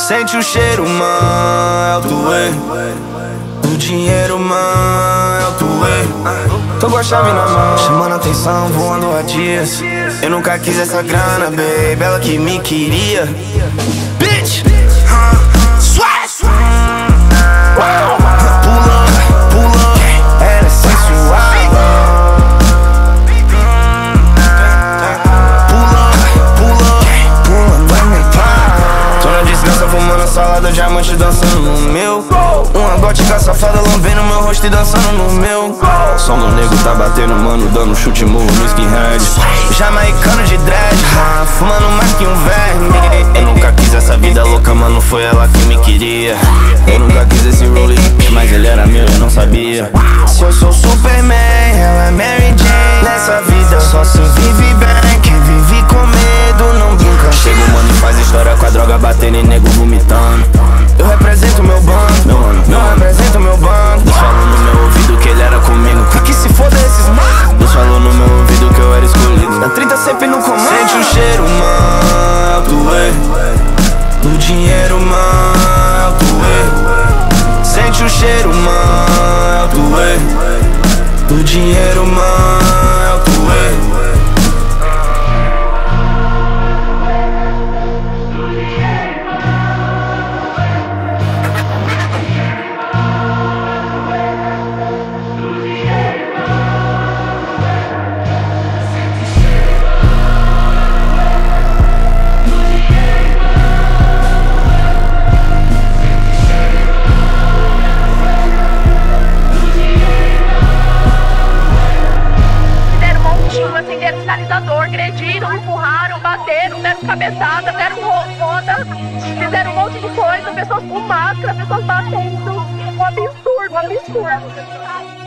Sente o cheiro, mano, é o tuê. O dinheiro, mano, é o tuê. Tô com a chave na mão, chamando atenção, voando há dias. Eu nunca quis essa grana, baby, ela que me queria. Bitch! Pula, ela é sensual. Pula, vai me pá. Tô na desgraça fumando salada, diamante dançando no meu. Uma gótica safada lambendo meu rosto e dançando no meu. Som do nego tá batendo, mano, dando chute morro no skinhead. Jamaicano de dread, fumando mais que um verme. Eu nunca quis essa vida louca, mano, foi ela que me queria. Eu nunca quis esse rolling, mas ele era meu, eu não sabia. Se eu sou Superman, ela é Mary Jane. Nessa vida só se vive bem, quem vive com medo não brinca. Chega o mano e faz história com a droga batendo e nego vomitando. Eu represento meu bando, meu mano, eu represento meu bando. Deus falou no meu ouvido que ele era comigo, que se foda esses mano. Deus falou no meu ouvido que eu era escolhido. Na 30 sempre no comando. Sente o cheiro, mano, é o tuê. O dinheiro, mano, é o tuê. Sente o cheiro, mano, é o tuê. O dinheiro, mano, é o tuê. Acenderam sinalizador, agrediram, empurraram, bateram, deram cabeçada, deram roda, fizeram um monte de coisa, pessoas com máscara, pessoas batendo. Um absurdo, um absurdo.